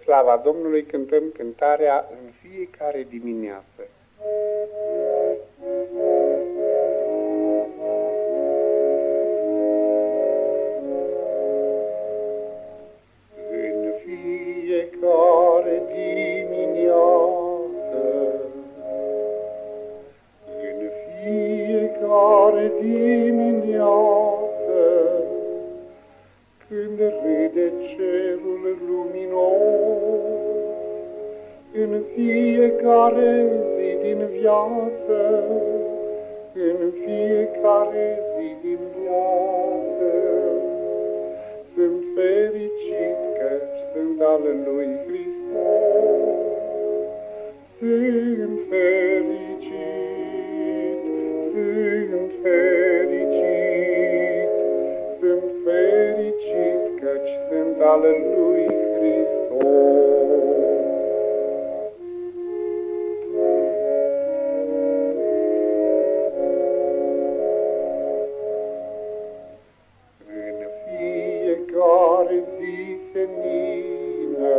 slava Domnului cântăm cântarea în fiecare dimineață. În fiecare dimineață, în fiecare dimineață, când râde cerul luminos, în fiecare zi din viață, în fiecare zi din viață, sunt fericit căci sunt al lui Hristos. Sunt fericit, sunt fericit, sunt fericit căci sunt al lui Hristos. În fiecare zi senină,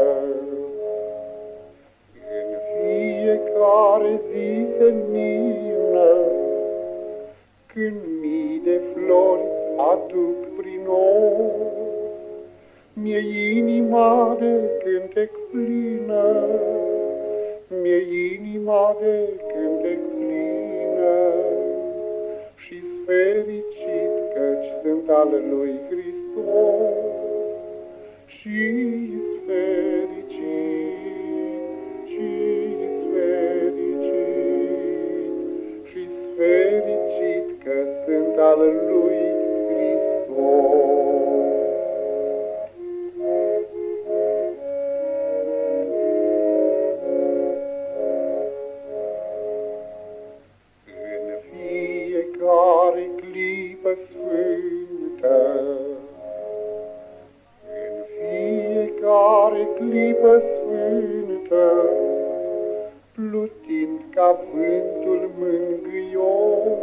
în fiecare zi senină, când mii de flori aduc prin os, mi-e inima de cântec plină, mi-e inima de cântec plină, și-s fericit căci sunt al lui Hristos. Și-s fericit, și-s fericit, și-s fericit că sunt al lui Hristos. În fiecare clipă sfântă, în fiecare clipă sfântă, plutind ca vântul mângâios,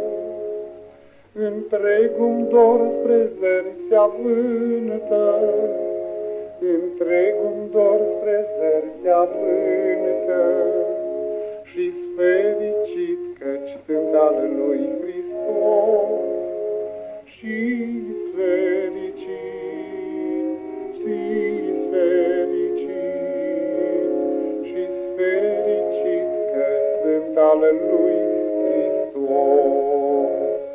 întregul dor spre zări se avântă, întregul dor spre zări se avântă, și-s fericit căci sunt al lui Hristos. Și-s fericit, și-s fericit, și-s fericit că sunt al lui Hristos.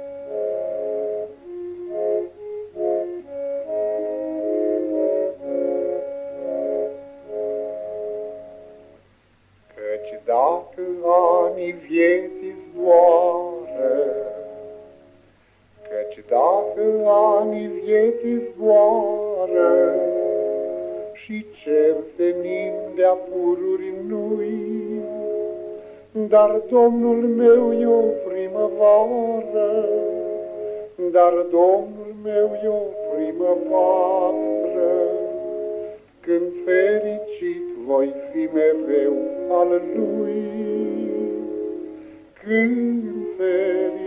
Căci dacă anii vieții zboară, căci dacă anii vieții zboară, și cer senin de-a pururi nui, dar Domnul meu e o primăvară, dar Domnul meu e o primăvară, când fericit voi fi mereu al lui, când fericit,